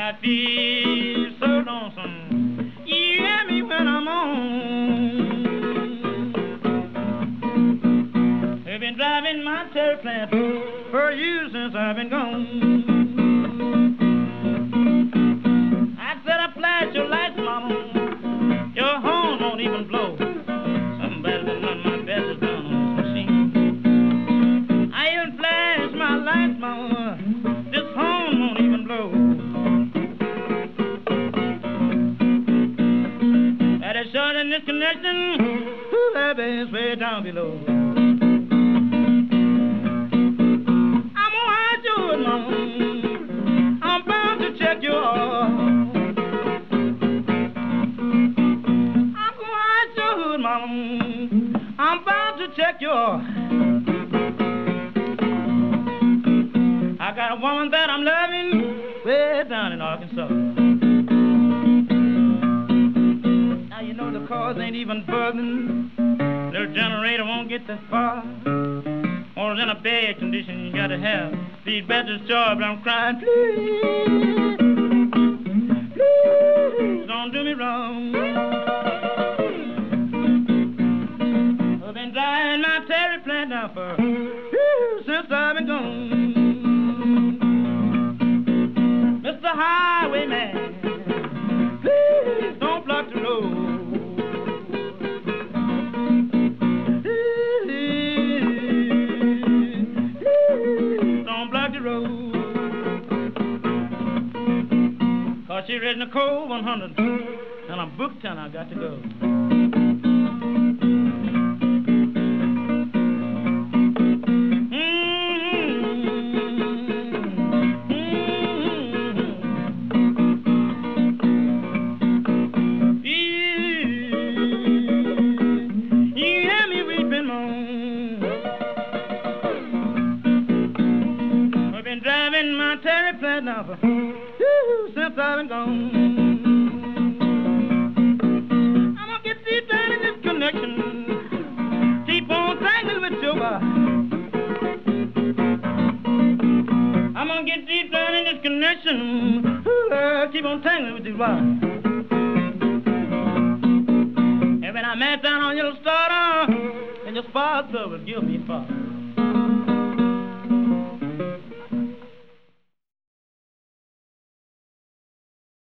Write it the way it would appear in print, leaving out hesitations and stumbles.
I feel so lonesome. You hear me when I'm on. I've been driving my terry plant for years since I've been gone. I said I flash your lights, mama. Your horn won't even blow. Somebody done run my best is down on this machine. I even flash my lights, mama. This horn won't even blow. That is short in this connection. Ooh, that bass way down below. I'm gonna hide you, mama. I'm bound to check your heart. I'm bound to check your. I got a woman that I'm loving way down in Arkansas. Now you know the cars ain't even buzzing. Little generator won't get that far. Or in a bad condition you gotta have these Baptist jobs. I'm crying, please, please don't do me wrong. Driving my terry plant now for since I've been gone. Mr. Highwayman, please don't block the road. Don't block the road. 'Cause she read in the code 100 and I'm booked and I got to go. Now for since I've been gone. I'm gonna get deep down in this connection. Keep on tangling with your body. I'm gonna get deep down in this connection. Keep on tangling with your body. And when I met down on your starter, and your sponsor will give me far.